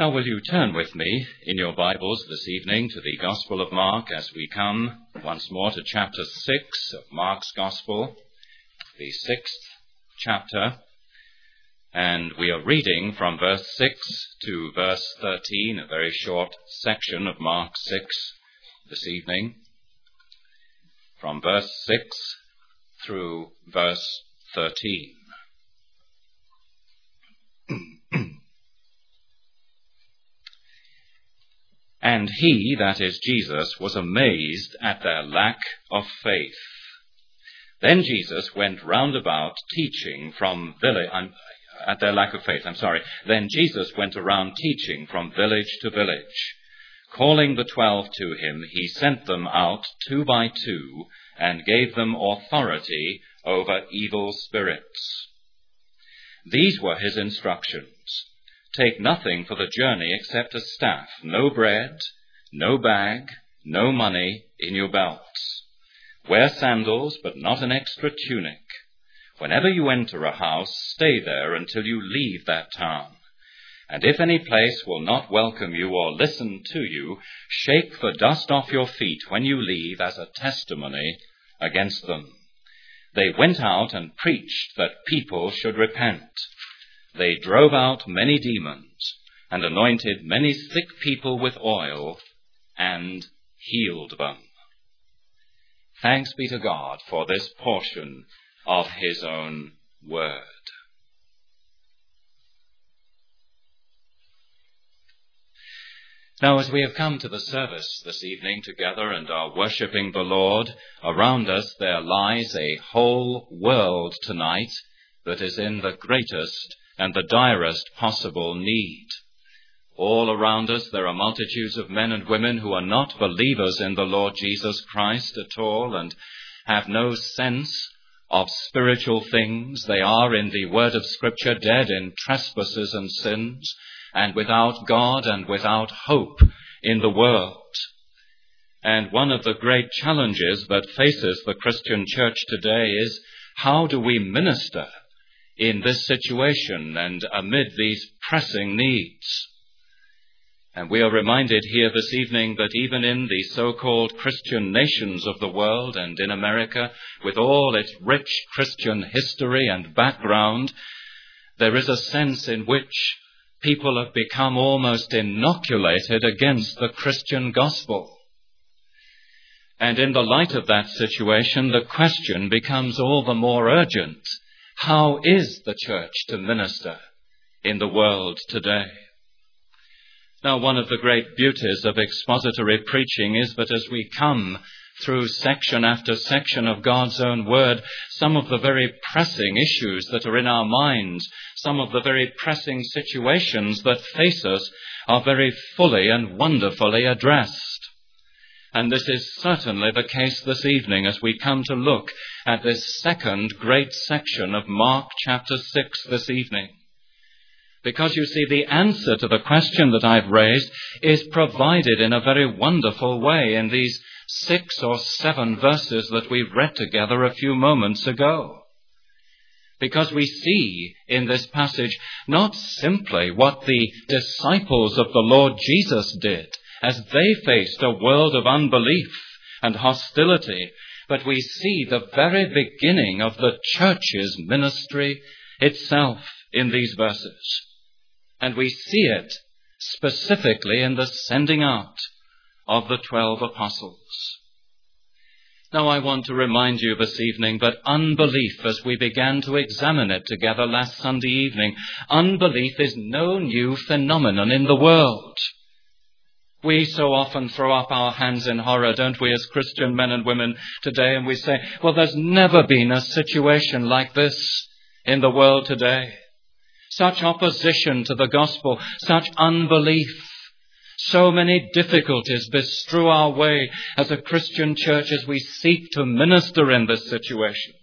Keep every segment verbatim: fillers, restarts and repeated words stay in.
Now will you turn with me in your Bibles this evening to the Gospel of Mark as we come once more to chapter six of Mark's Gospel, the sixth chapter, and we are reading from verse six to verse thirteen, a very short section of Mark six this evening, from verse six through verse thirteen. And he, that is Jesus, was amazed at their lack of faith. Then Jesus went round about teaching from village, um, at their lack of faith, I'm sorry. Then Jesus went around teaching from village to village. Calling the twelve to him, he sent them out two by two and gave them authority over evil spirits. These were his instructions. Take nothing for the journey except a staff, no bread, no bag, no money in your belts. Wear sandals, but not an extra tunic. Whenever you enter a house, stay there until you leave that town. And if any place will not welcome you or listen to you, shake the dust off your feet when you leave as a testimony against them. They went out and preached that people should repent. They drove out many demons and anointed many sick people with oil and healed them. Thanks be to God for this portion of his own word. Now, as we have come to the service this evening together and are worshipping the Lord, around us there lies a whole world tonight that is in the greatest and the direst possible need. All around us there are multitudes of men and women who are not believers in the Lord Jesus Christ at all and have no sense of spiritual things. They are, in the word of Scripture, dead in trespasses and sins, and without God and without hope in the world. And one of the great challenges that faces the Christian church today is, how do we minister in this situation and amid these pressing needs? And we are reminded here this evening that even in the so-called Christian nations of the world and in America, with all its rich Christian history and background, there is a sense in which people have become almost inoculated against the Christian gospel. And in the light of that situation, the question becomes all the more urgent. How is the church to minister in the world today? Now, one of the great beauties of expository preaching is that as we come through section after section of God's own word, some of the very pressing issues that are in our minds, some of the very pressing situations that face us are very fully and wonderfully addressed. And this is certainly the case this evening as we come to look at this second great section of Mark chapter six this evening. Because you see, the answer to the question that I've raised is provided in a very wonderful way in these six or seven verses that we read together a few moments ago. Because we see in this passage not simply what the disciples of the Lord Jesus did as they faced a world of unbelief and hostility, but we see the very beginning of the church's ministry itself in these verses. And we see it specifically in the sending out of the twelve apostles. Now, I want to remind you this evening that unbelief, as we began to examine it together last Sunday evening, unbelief is no new phenomenon in the world. We so often throw up our hands in horror, don't we, as Christian men and women today, and we say, well, there's never been a situation like this in the world today. Such opposition to the gospel, such unbelief, so many difficulties bestrew our way as a Christian church as we seek to minister in this situation.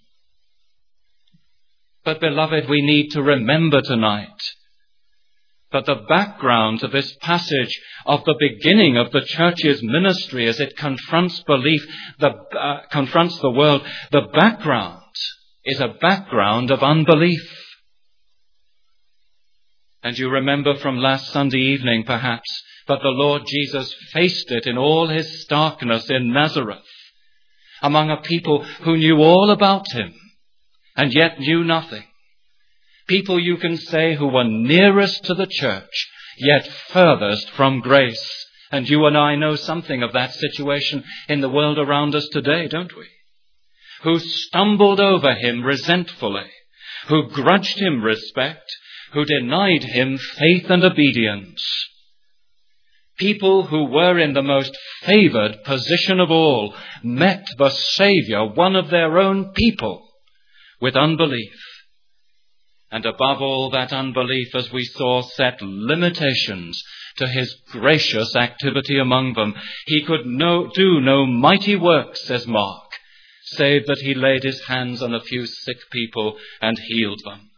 But, beloved, we need to remember tonight that the background to this passage of the beginning of the church's ministry as it confronts belief, the, uh, confronts the world, the background is a background of unbelief. And you remember from last Sunday evening, perhaps, that the Lord Jesus faced it in all his starkness in Nazareth, among a people who knew all about him and yet knew nothing. People, you can say, who were nearest to the church, yet furthest from grace. And you and I know something of that situation in the world around us today, don't we? Who stumbled over him resentfully, who grudged him respect, who denied him faith and obedience. People who were in the most favored position of all met the Savior, one of their own people, with unbelief. And above all, that unbelief, as we saw, set limitations to his gracious activity among them. He could no, do no mighty works, says Mark, save that he laid his hands on a few sick people and healed them.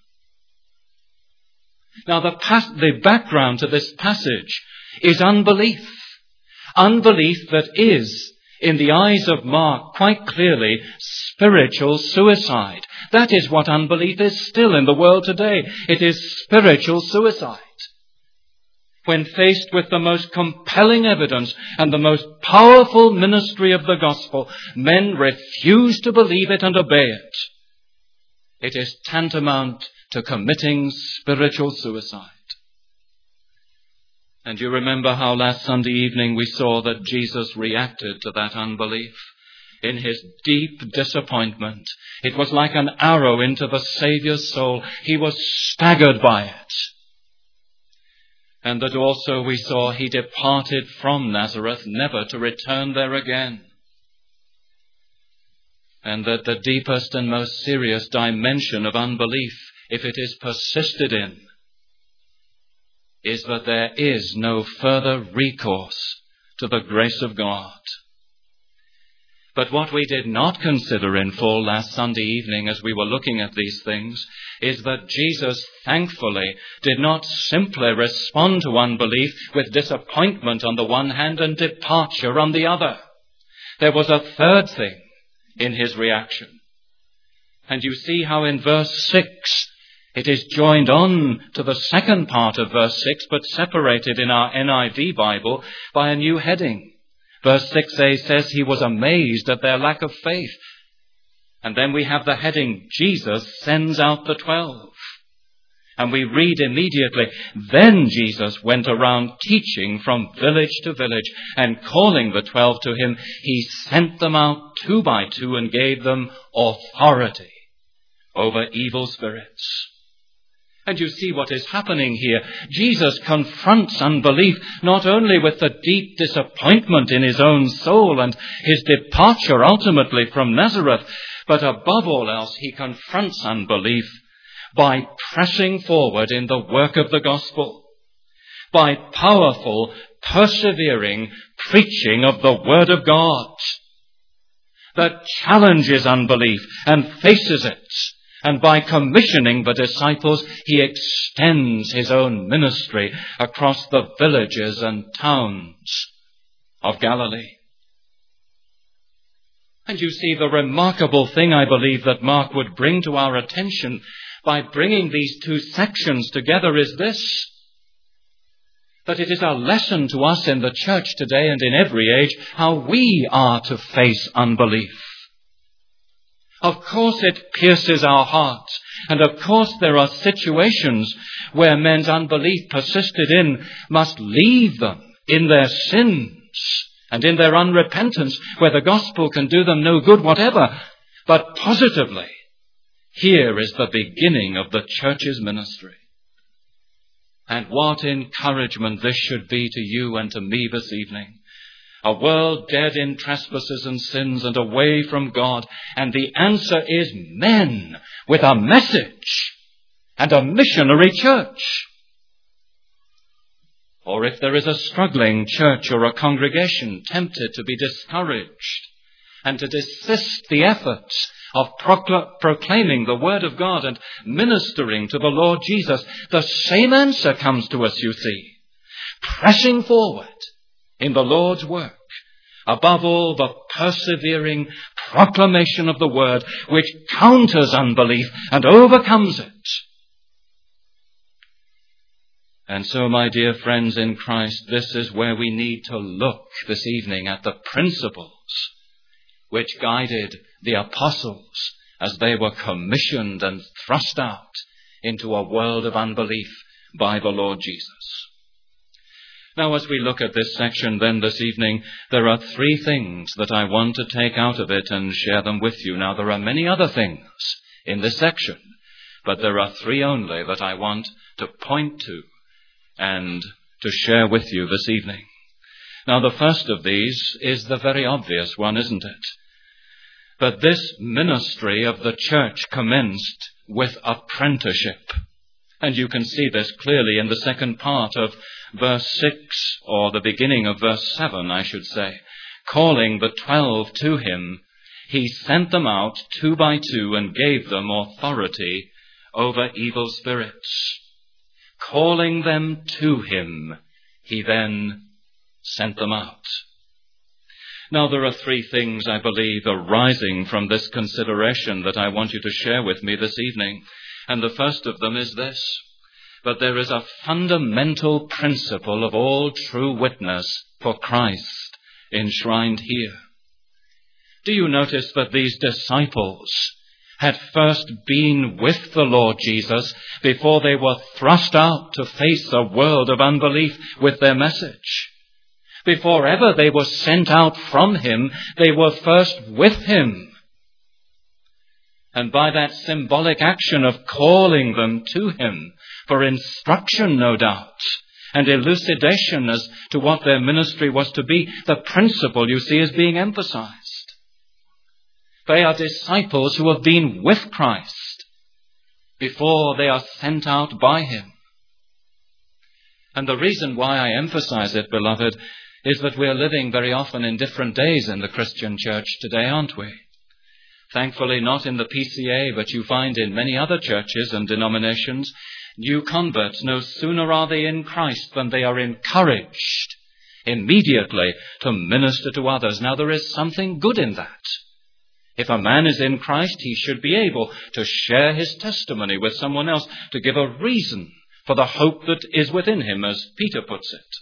Now, the, pas- the background to this passage is unbelief. Unbelief that is, in the eyes of Mark, quite clearly spiritual suicide. That is what unbelief is still in the world today. It is spiritual suicide. When faced with the most compelling evidence and the most powerful ministry of the gospel, men refuse to believe it and obey it. It is tantamount to committing spiritual suicide. And you remember how last Sunday evening we saw that Jesus reacted to that unbelief. In his deep disappointment, it was like an arrow into the Saviour's soul. He was staggered by it. And that also we saw he departed from Nazareth, never to return there again. And that the deepest and most serious dimension of unbelief, if it is persisted in, is that there is no further recourse to the grace of God. But what we did not consider in full last Sunday evening as we were looking at these things is that Jesus, thankfully, did not simply respond to unbelief with disappointment on the one hand and departure on the other. There was a third thing in his reaction. And you see how in verse six it is joined on to the second part of verse six, but separated in our N I V Bible by a new heading. Verse six a says he was amazed at their lack of faith. And then we have the heading, Jesus sends out the twelve. And we read immediately, then Jesus went around teaching from village to village, and calling the twelve to him, he sent them out two by two and gave them authority over evil spirits. And you see what is happening here. Jesus confronts unbelief not only with the deep disappointment in his own soul and his departure ultimately from Nazareth, but above all else he confronts unbelief by pressing forward in the work of the gospel, by powerful, persevering preaching of the Word of God that challenges unbelief and faces it. And by commissioning the disciples, he extends his own ministry across the villages and towns of Galilee. And you see, the remarkable thing, I believe, that Mark would bring to our attention by bringing these two sections together is this: that it is a lesson to us in the church today and in every age how we are to face unbelief. Of course it pierces our hearts, and of course there are situations where men's unbelief persisted in must leave them in their sins and in their unrepentance, where the gospel can do them no good whatever. But positively, here is the beginning of the church's ministry. And what encouragement this should be to you and to me this evening. A world dead in trespasses and sins and away from God. And the answer is men with a message and a missionary church. Or if there is a struggling church or a congregation tempted to be discouraged and to desist the efforts of procl- proclaiming the Word of God and ministering to the Lord Jesus, the same answer comes to us, you see. Pressing forward in the Lord's work. Above all, the persevering proclamation of the Word, which counters unbelief and overcomes it. And so, my dear friends in Christ, this is where we need to look this evening at the principles which guided the apostles as they were commissioned and thrust out into a world of unbelief by the Lord Jesus. Now, as we look at this section then this evening, there are three things that I want to take out of it and share them with you. Now, there are many other things in this section, but there are three only that I want to point to and to share with you this evening. Now, the first of these is the very obvious one, isn't it? But this ministry of the church commenced with apprenticeship. And you can see this clearly in the second part of verse six, or the beginning of verse seven, I should say. Calling the twelve to him, he sent them out two by two and gave them authority over evil spirits. Calling them to him, he then sent them out. Now, there are three things, I believe, arising from this consideration that I want you to share with me this evening. And the first of them is this: but there is a fundamental principle of all true witness for Christ enshrined here. Do you notice that these disciples had first been with the Lord Jesus before they were thrust out to face a world of unbelief with their message? Before ever they were sent out from him, they were first with him. And by that symbolic action of calling them to him, for instruction, no doubt, and elucidation as to what their ministry was to be, the principle, you see, is being emphasized. They are disciples who have been with Christ before they are sent out by him. And the reason why I emphasize it, beloved, is that we are living very often in different days in the Christian church today, aren't we? Thankfully not in the P C A, but you find in many other churches and denominations, new converts, no sooner are they in Christ than they are encouraged immediately to minister to others. Now, there is something good in that. If a man is in Christ, he should be able to share his testimony with someone else, to give a reason for the hope that is within him, as Peter puts it.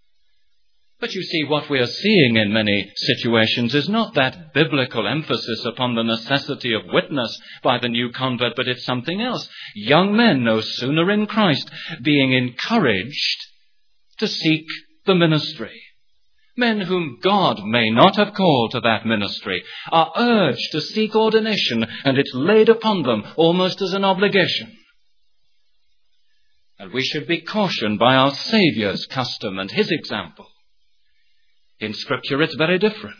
But you see, what we are seeing in many situations is not that biblical emphasis upon the necessity of witness by the new convert, but it's something else. Young men, no sooner in Christ, being encouraged to seek the ministry. Men whom God may not have called to that ministry are urged to seek ordination, and it's laid upon them almost as an obligation. And we should be cautioned by our Saviour's custom and his example. In Scripture, it's very different.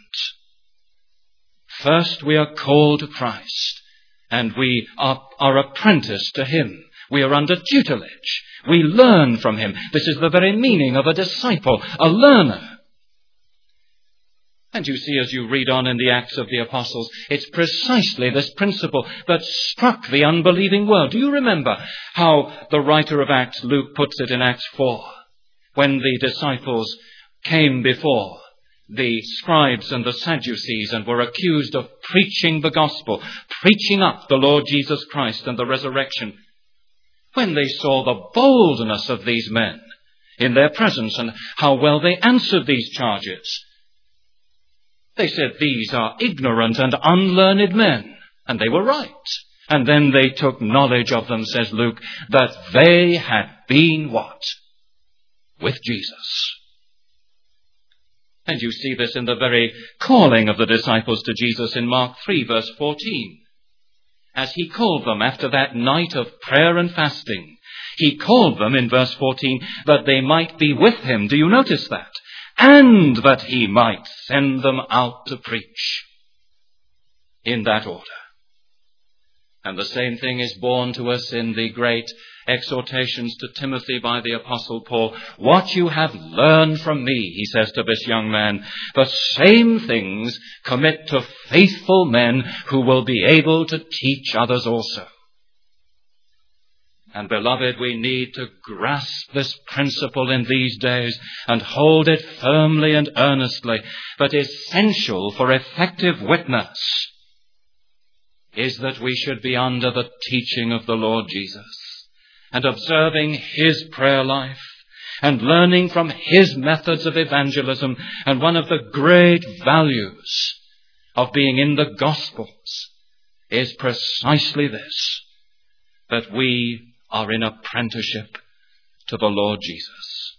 First, we are called to Christ, and we are, are apprenticed to him. We are under tutelage. We learn from him. This is the very meaning of a disciple, a learner. And you see, as you read on in the Acts of the Apostles, it's precisely this principle that struck the unbelieving world. Do you remember how the writer of Acts, Luke, puts it in Acts four, when the disciples came before the scribes and the Sadducees and were accused of preaching the gospel, preaching up the Lord Jesus Christ and the resurrection? When they saw the boldness of these men in their presence and how well they answered these charges, they said, these are ignorant and unlearned men. And they were right. And then they took knowledge of them, says Luke, that they had been what? With Jesus. And you see this in the very calling of the disciples to Jesus in Mark three, verse fourteen. As he called them after that night of prayer and fasting, he called them in verse fourteen that they might be with him. Do you notice that? And that he might send them out to preach. In that order. And the same thing is borne to us in the great exhortations to Timothy by the Apostle Paul. What you have learned from me, he says to this young man, the same things commit to faithful men who will be able to teach others also. And beloved, we need to grasp this principle in these days and hold it firmly and earnestly. But essential for effective witness is that we should be under the teaching of the Lord Jesus and observing his prayer life and learning from his methods of evangelism. And one of the great values of being in the Gospels is precisely this, that we are in apprenticeship to the Lord Jesus.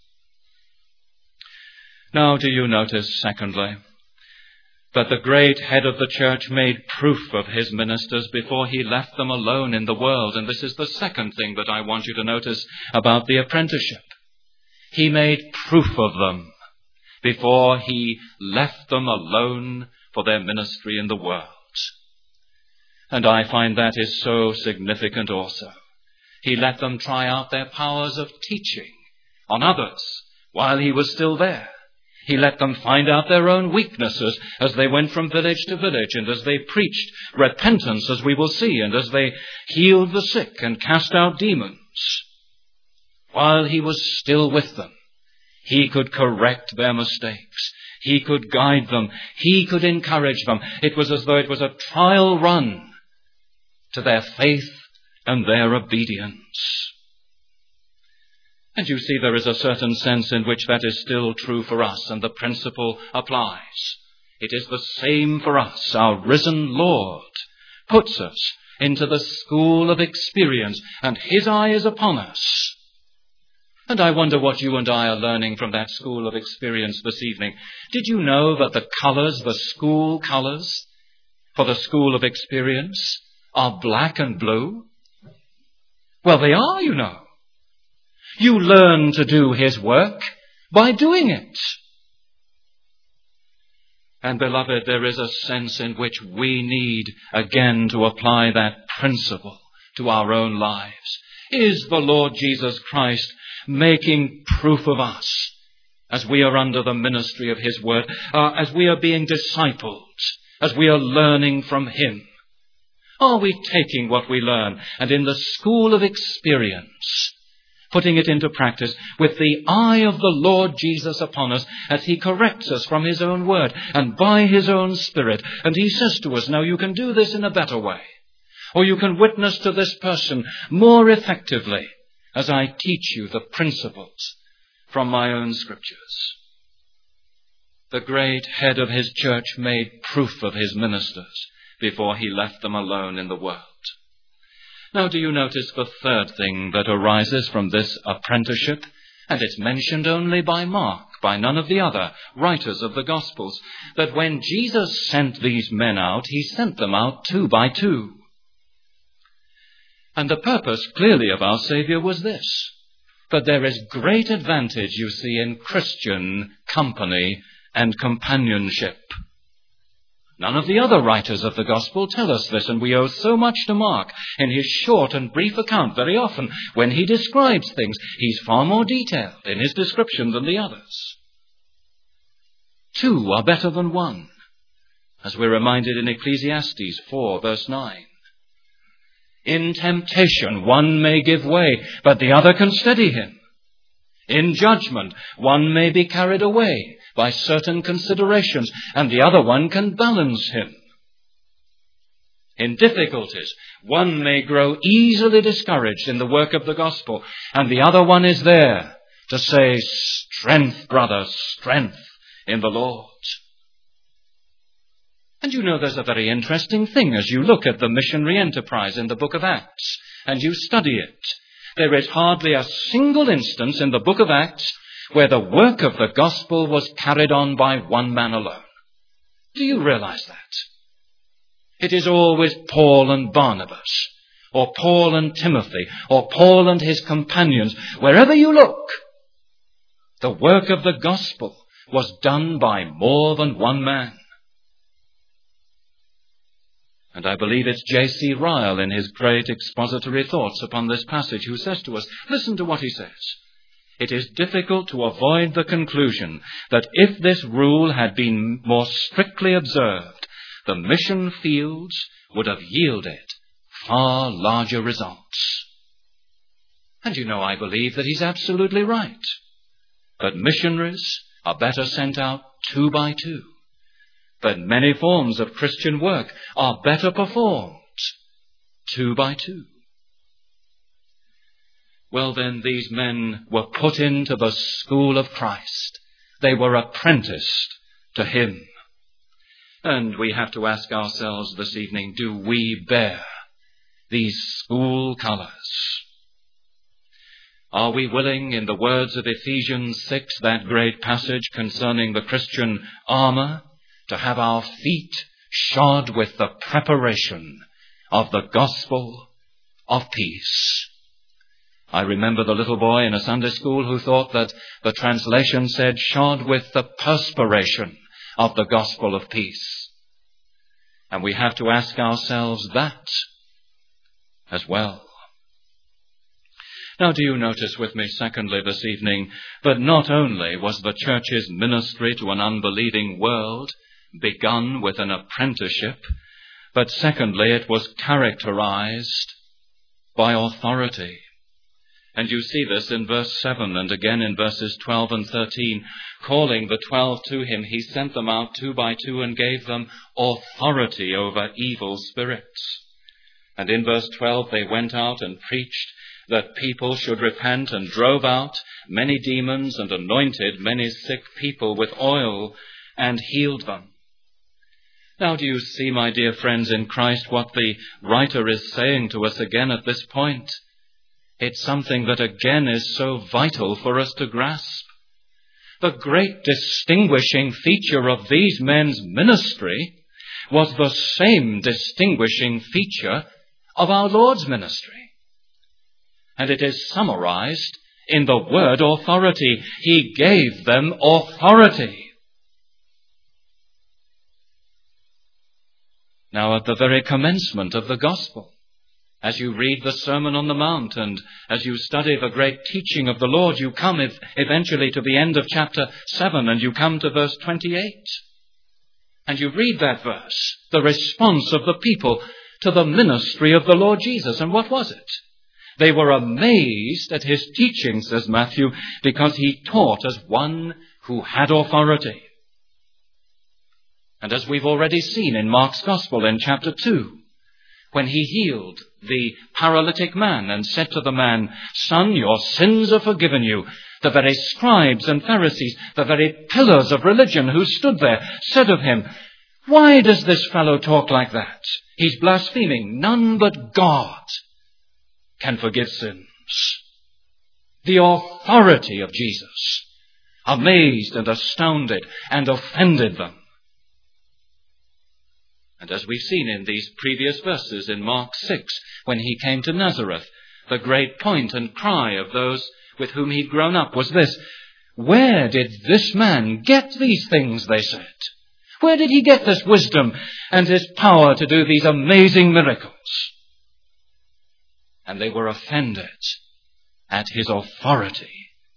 Now, do you notice, secondly, that the great head of the church made proof of his ministers before he left them alone in the world? And this is the second thing that I want you to notice about the apprenticeship. He made proof of them before he left them alone for their ministry in the world. And I find that is so significant also. He let them try out their powers of teaching on others while he was still there. He let them find out their own weaknesses as they went from village to village, and as they preached repentance, as we will see, and as they healed the sick and cast out demons. While he was still with them, he could correct their mistakes. He could guide them. He could encourage them. It was as though it was a trial run to their faith and their obedience. And you see, there is a certain sense in which that is still true for us, and the principle applies. It is the same for us. Our risen Lord puts us into the school of experience, and his eye is upon us. And I wonder what you and I are learning from that school of experience this evening. Did you know that the colors, the school colors for the school of experience are black and blue? Well, they are, you know. You learn to do his work by doing it. And beloved, there is a sense in which we need again to apply that principle to our own lives. Is the Lord Jesus Christ making proof of us as we are under the ministry of his word, uh, as we are being discipled, as we are learning from him? Are we taking what we learn and in the school of experience putting it into practice with the eye of the Lord Jesus upon us as he corrects us from his own word and by his own Spirit? And he says to us, now you can do this in a better way, or you can witness to this person more effectively as I teach you the principles from my own scriptures. The great head of his church made proof of his ministers before he left them alone in the world. Now, do you notice the third thing that arises from this apprenticeship? And it's mentioned only by Mark, by none of the other writers of the Gospels, that when Jesus sent these men out, he sent them out two by two. And the purpose, clearly, of our Saviour was this: that there is great advantage, you see, in Christian company and companionship. None of the other writers of the Gospel tell us this, and we owe so much to Mark. In his short and brief account, very often, when he describes things, he's far more detailed in his description than the others. Two are better than one, as we're reminded in Ecclesiastes four, verse nine. In temptation, one may give way, but the other can steady him. In judgment, one may be carried away by certain considerations, and the other one can balance him. In difficulties, one may grow easily discouraged in the work of the gospel, and the other one is there to say, strength, brother, strength in the Lord. And you know, there's a very interesting thing as you look at the missionary enterprise in the book of Acts, and you study it. There is hardly a single instance in the book of Acts where the work of the gospel was carried on by one man alone. Do you realize that? It is always Paul and Barnabas, or Paul and Timothy, or Paul and his companions. Wherever you look, the work of the gospel was done by more than one man. And I believe it's J C Ryle in his great expository thoughts upon this passage who says to us, listen to what he says. It is difficult to avoid the conclusion that if this rule had been more strictly observed, the mission fields would have yielded far larger results. And you know, I believe that he's absolutely right. But missionaries are better sent out two by two. But many forms of Christian work are better performed two by two. Well then, these men were put into the school of Christ. They were apprenticed to him. And we have to ask ourselves this evening, do we bear these school colours? Are we willing, in the words of Ephesians six, that great passage concerning the Christian armour, to have our feet shod with the preparation of the gospel of peace? I remember the little boy in a Sunday school who thought that the translation said, shod with the perspiration of the gospel of peace. And we have to ask ourselves that as well. Now, do you notice with me, secondly, this evening, that not only was the church's ministry to an unbelieving world begun with an apprenticeship, but secondly, it was characterized by authority. And you see this in verse seven and again in verses twelve and thirteen. Calling the twelve to him, he sent them out two by two and gave them authority over evil spirits. And in verse twelve, they went out and preached that people should repent, and drove out many demons and anointed many sick people with oil and healed them. Now, do you see, my dear friends in Christ, what the writer is saying to us again at this point? It's something that again is so vital for us to grasp. The great distinguishing feature of these men's ministry was the same distinguishing feature of our Lord's ministry. And it is summarized in the word authority. He gave them authority. Now, at the very commencement of the gospel, as you read the Sermon on the Mount and as you study the great teaching of the Lord, you come eventually to the end of chapter seven and you come to verse twenty-eight. And you read that verse, the response of the people to the ministry of the Lord Jesus. And what was it? They were amazed at his teaching, says Matthew, because he taught as one who had authority. And as we've already seen in Mark's Gospel in chapter two, when he healed the paralytic man and said to the man, "Son, your sins are forgiven you," the very scribes and Pharisees, the very pillars of religion who stood there, said of him, "Why does this fellow talk like that? He's blaspheming. None but God can forgive sins." The authority of Jesus amazed and astounded and offended them. And as we've seen in these previous verses in Mark six, when he came to Nazareth, the great point and cry of those with whom he'd grown up was this: where did this man get these things, they said? Where did he get this wisdom and his power to do these amazing miracles? And they were offended at his authority.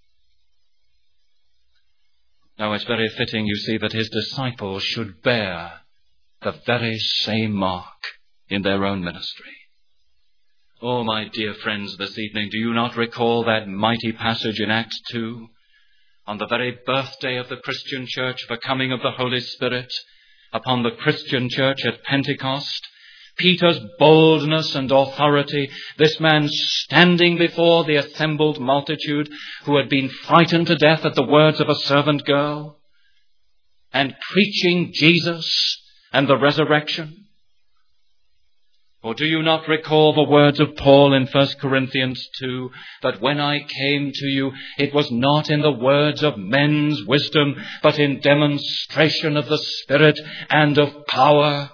Now, it's very fitting, you see, that his disciples should bear the very same mark in their own ministry. Oh, my dear friends, this evening, do you not recall that mighty passage in Acts two? On the very birthday of the Christian church, the coming of the Holy Spirit upon the Christian church at Pentecost, Peter's boldness and authority, this man standing before the assembled multitude who had been frightened to death at the words of a servant girl, and preaching Jesus and the resurrection. Or do you not recall the words of Paul in First Corinthians two, that when I came to you, it was not in the words of men's wisdom, but in demonstration of the Spirit and of power?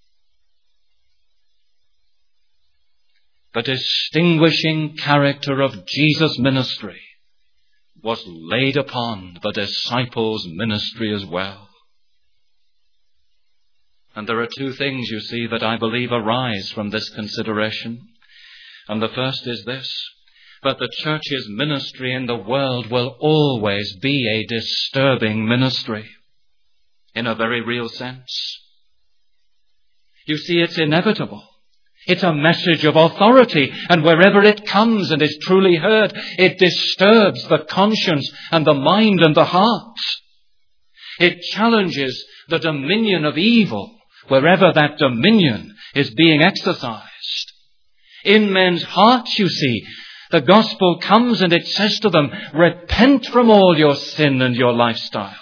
The distinguishing character of Jesus' ministry was laid upon the disciples' ministry as well. And there are two things, you see, that I believe arise from this consideration. And the first is this, that the church's ministry in the world will always be a disturbing ministry, in a very real sense. You see, it's inevitable. It's a message of authority, and wherever it comes and is truly heard, it disturbs the conscience and the mind and the heart. It challenges the dominion of evil wherever that dominion is being exercised. In men's hearts, you see, The gospel comes and it says to them, repent from all your sin and your lifestyle.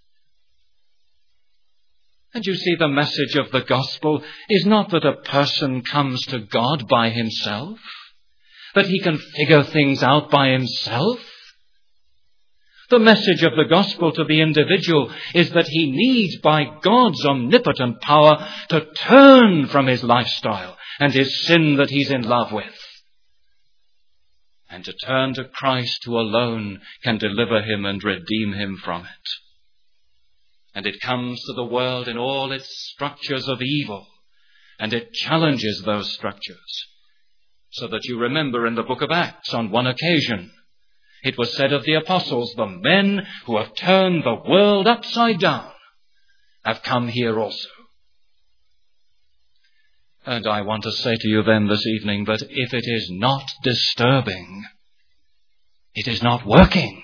And you see, the message of the gospel is not that a person comes to God by himself, that he can figure things out by himself. The message of the gospel to the individual is that he needs, by God's omnipotent power, to turn from his lifestyle and his sin that he's in love with, and to turn to Christ, who alone can deliver him and redeem him from it. And it comes to the world in all its structures of evil, and it challenges those structures. So that you remember in the book of Acts, on one occasion, it was said of the apostles, the men who have turned the world upside down have come here also. And I want to say to you then this evening that if it is not disturbing, it is not working.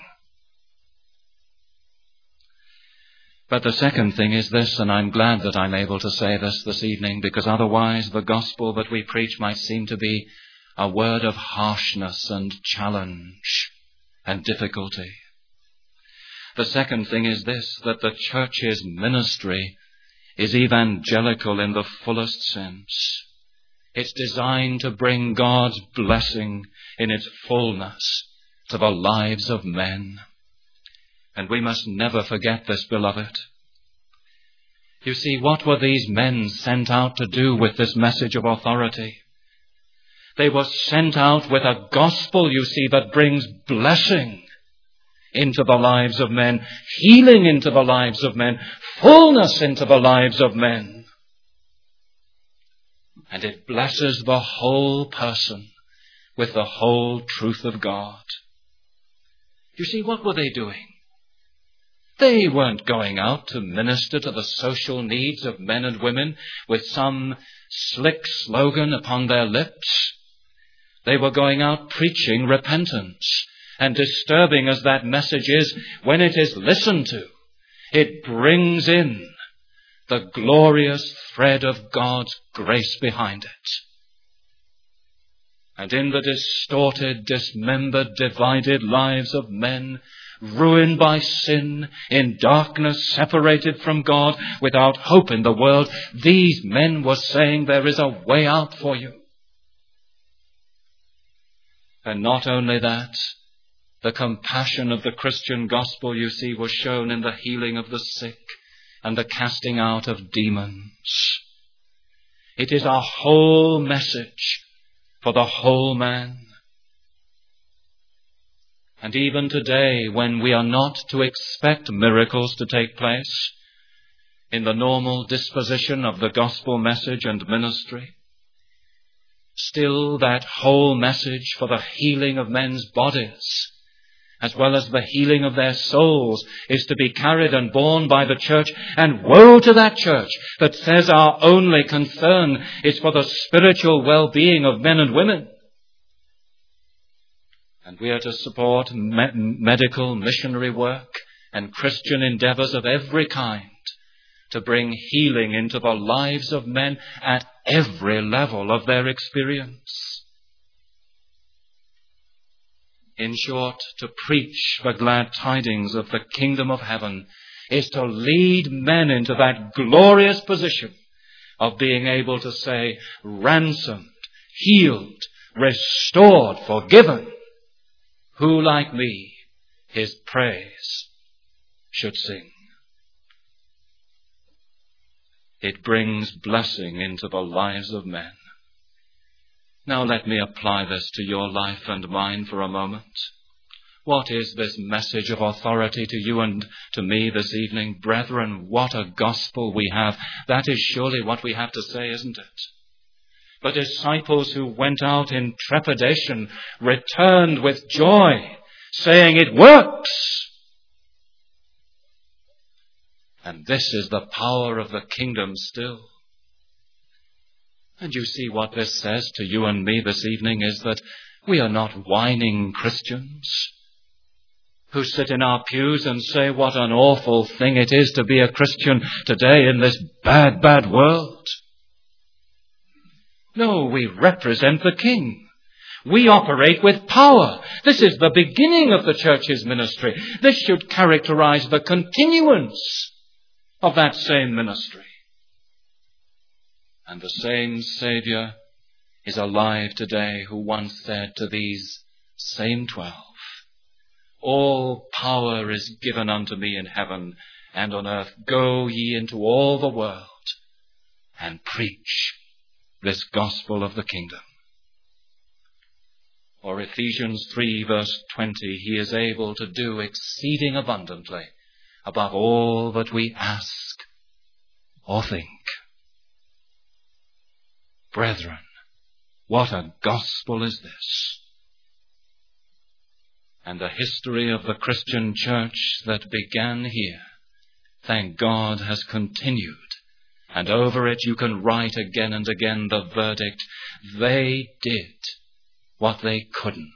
But the second thing is this, and I'm glad that I'm able to say this this evening, because otherwise the gospel that we preach might seem to be a word of harshness and challenge and difficulty. The second thing is this, that the church's ministry is evangelical in the fullest sense. It's designed to bring God's blessing in its fullness to the lives of men. And we must never forget this, beloved. You see, what were these men sent out to do with this message of authority? They were sent out with a gospel, you see, that brings blessing into the lives of men, healing into the lives of men, fullness into the lives of men. And it blesses the whole person with the whole truth of God. You see, what were they doing? They weren't going out to minister to the social needs of men and women with some slick slogan upon their lips. They were going out preaching repentance. And disturbing as that message is, when it is listened to, it brings in the glorious thread of God's grace behind it. And in the distorted, dismembered, divided lives of men, ruined by sin, in darkness, separated from God, without hope in the world, these men were saying there is a way out for you. And not only that, the compassion of the Christian gospel, you see, was shown in the healing of the sick and the casting out of demons. It is a whole message for the whole man. And even today, when we are not to expect miracles to take place in the normal disposition of the gospel message and ministry, still that whole message for the healing of men's bodies, as well as the healing of their souls, is to be carried and borne by the church. And woe to that church that says our only concern is for the spiritual well-being of men and women. And we are to support me- medical missionary work and Christian endeavors of every kind to bring healing into the lives of men at every level of their experience. In short, to preach the glad tidings of the kingdom of heaven is to lead men into that glorious position of being able to say, ransomed, healed, restored, forgiven. Who like me his praise should sing? It brings blessing into the lives of men. Now let me apply this to your life and mine for a moment. What is this message of authority to you and to me this evening? Brethren, what a gospel we have. That is surely what we have to say, isn't it? The disciples who went out in trepidation returned with joy, saying, it works. And this is the power of the kingdom still. And you see, what this says to you and me this evening is that we are not whining Christians who sit in our pews and say what an awful thing it is to be a Christian today in this bad, bad world. No, we represent the King. We operate with power. This is the beginning of the church's ministry. This should characterize the continuance of that same ministry. And the same Savior is alive today, who once said to these same twelve, all power is given unto me in heaven and on earth. Go ye into all the world and preach this gospel of the kingdom. Or Ephesians three verse twenty, he is able to do exceeding abundantly above all that we ask or think. Brethren, what a gospel is this! And the history of the Christian church that began here, thank God, has continued. And over it you can write again and again the verdict, they did what they couldn't.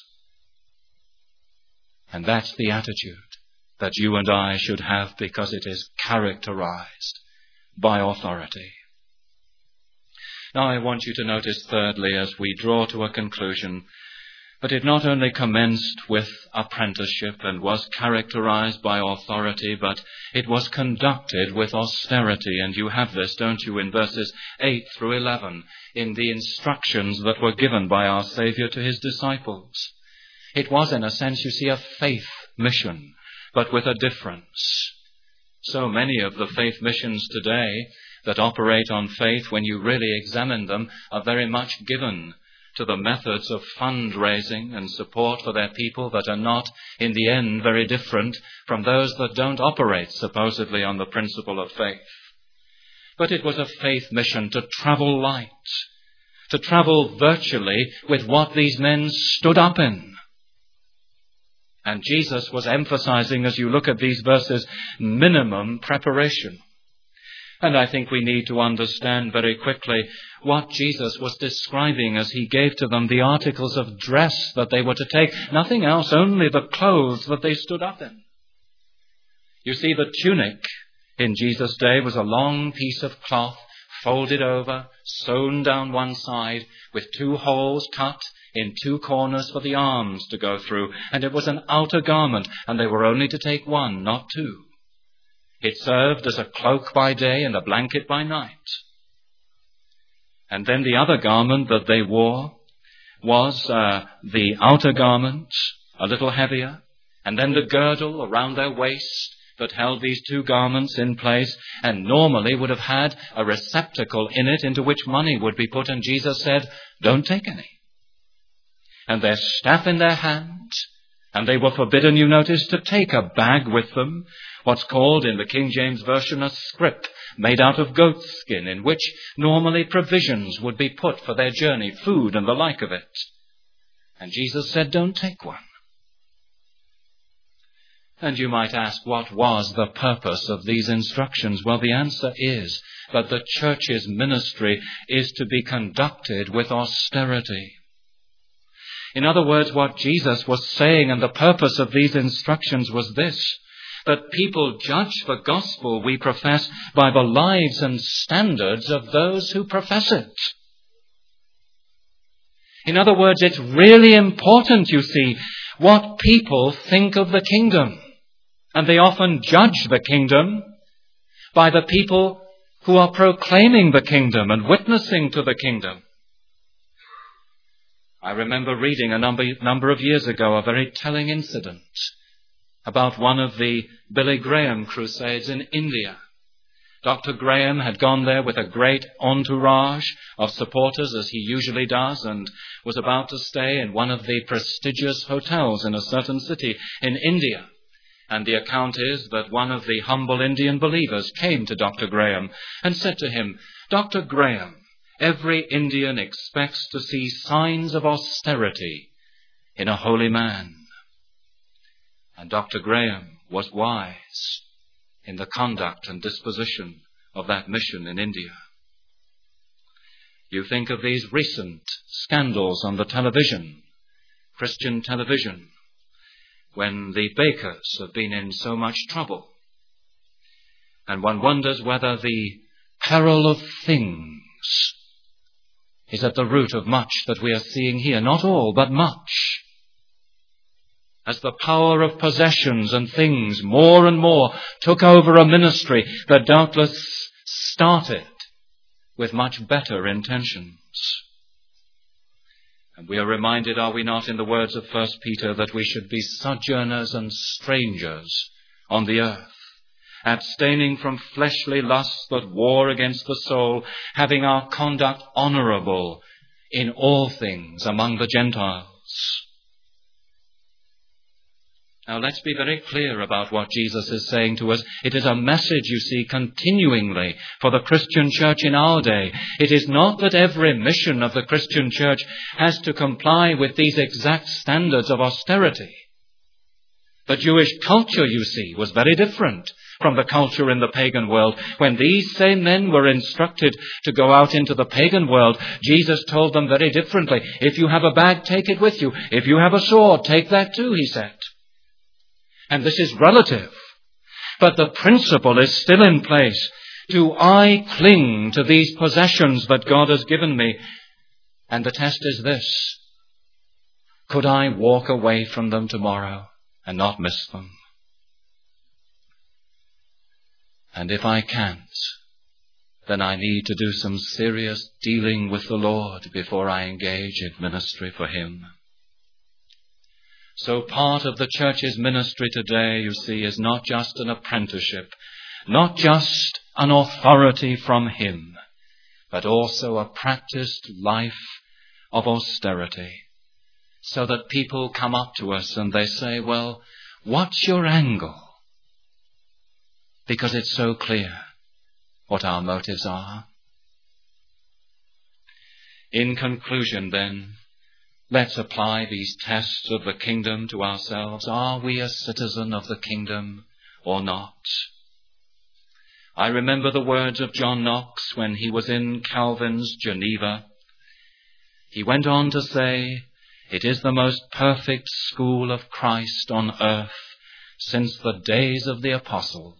And that's the attitude that you and I should have, because it is characterized by authority. Now I want you to notice thirdly, as we draw to a conclusion, that it not only commenced with apprenticeship and was characterized by authority, but it was conducted with austerity. And you have this, don't you, in verses eight through eleven, in the instructions that were given by our Savior to his disciples. It was, in a sense, you see, a faith mission, but with a difference. So many of the faith missions today that operate on faith, when you really examine them, are very much given to the methods of fundraising and support for their people that are not, in the end, very different from those that don't operate supposedly on the principle of faith. But it was a faith mission to travel light, to travel virtually with what these men stood up in. And Jesus was emphasizing, as you look at these verses, minimum preparation. And I think we need to understand very quickly what Jesus was describing as he gave to them the articles of dress that they were to take. Nothing else, only the clothes that they stood up in. You see, the tunic in Jesus' day was a long piece of cloth, folded over, sewn down one side, with two holes cut in two corners for the arms to go through. And it was an outer garment, and they were only to take one, not two. It served as a cloak by day and a blanket by night. And then the other garment that they wore was uh, the outer garment, a little heavier, and then the girdle around their waist that held these two garments in place, and normally would have had a receptacle in it into which money would be put. And Jesus said, don't take any. And their staff in their hand, and they were forbidden, you notice, to take a bag with them, what's called in the King James Version a scrip, made out of goat skin, in which normally provisions would be put for their journey, food and the like of it. And Jesus said, don't take one. And you might ask, what was the purpose of these instructions? Well, the answer is that the church's ministry is to be conducted with austerity. In other words, what Jesus was saying, and the purpose of these instructions was this, that people judge the gospel we profess by the lives and standards of those who profess it. In other words, it's really important, you see, what people think of the kingdom. And they often judge the kingdom by the people who are proclaiming the kingdom and witnessing to the kingdom. I remember reading a number, number of years ago a very telling incident about one of the Billy Graham crusades in India. Doctor Graham had gone there with a great entourage of supporters, as he usually does, and was about to stay in one of the prestigious hotels in a certain city in India. And the account is that one of the humble Indian believers came to Doctor Graham and said to him, Doctor Graham, every Indian expects to see signs of austerity in a holy man. And Doctor Graham was wise in the conduct and disposition of that mission in India. You think of these recent scandals on the television, Christian television, when the bakers have been in so much trouble. And one wonders whether the peril of things is at the root of much that we are seeing here. Not all, but much. As the power of possessions and things more and more took over a ministry that doubtless started with much better intentions. And we are reminded, are we not, in the words of First Peter, that we should be sojourners and strangers on the earth, abstaining from fleshly lusts that war against the soul, having our conduct honorable in all things among the Gentiles. Now let's be very clear about what Jesus is saying to us. It is a message, you see, continuingly for the Christian church in our day. It is not that every mission of the Christian church has to comply with these exact standards of austerity. The Jewish culture, you see, was very different from the culture in the pagan world. When these same men were instructed to go out into the pagan world, Jesus told them very differently. If you have a bag, take it with you. If you have a sword, take that too, he said. And this is relative. But the principle is still in place. Do I cling to these possessions that God has given me? And the test is this. Could I walk away from them tomorrow and not miss them? And if I can't, then I need to do some serious dealing with the Lord before I engage in ministry for Him. So part of the church's ministry today, you see, is not just an apprenticeship, not just an authority from Him, but also a practiced life of austerity, so that people come up to us and they say, well, what's your angle? Because it's so clear what our motives are. In conclusion, then, let's apply these tests of the kingdom to ourselves. Are we a citizen of the kingdom or not? I remember the words of John Knox when he was in Calvin's Geneva. He went on to say, it is the most perfect school of Christ on earth since the days of the apostles.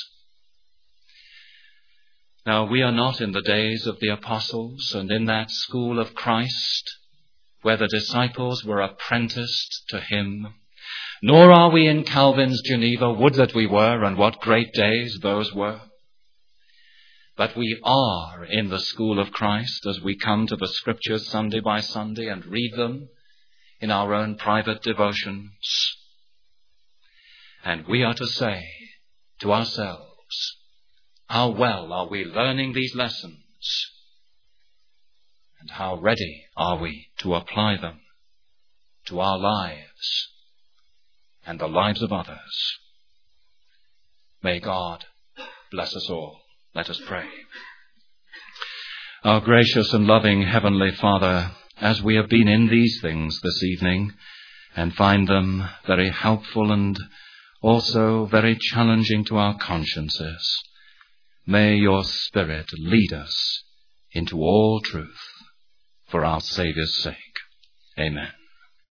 Now, we are not in the days of the apostles and in that school of Christ where the disciples were apprenticed to Him. Nor are we in Calvin's Geneva. Would that we were, and what great days those were. But we are in the school of Christ as we come to the Scriptures Sunday by Sunday and read them in our own private devotions. And we are to say to ourselves, how well are we learning these lessons? And how ready are we to apply them to our lives and the lives of others? May God bless us all. Let us pray. Our gracious and loving Heavenly Father, as we have been in these things this evening and find them very helpful and also very challenging to our consciences, may your Spirit lead us into all truth for our Saviour's sake. Amen.